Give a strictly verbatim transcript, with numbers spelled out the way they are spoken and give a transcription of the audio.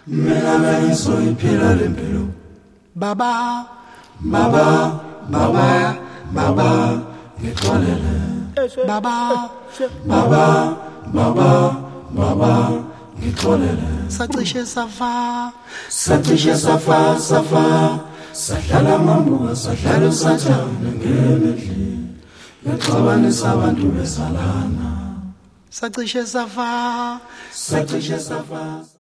mina bengizoyiphila lempilo. Baba, Baba, baba, baba, ngixolele. baba, Baba, baba, baba, ngixolele. sacishe safa, Sacishe safa, safa, sadlala mambuka, sadlala usathana ngemedli. Yaxabanisa abantu bezalana. sacishe safa, Sacishe safa.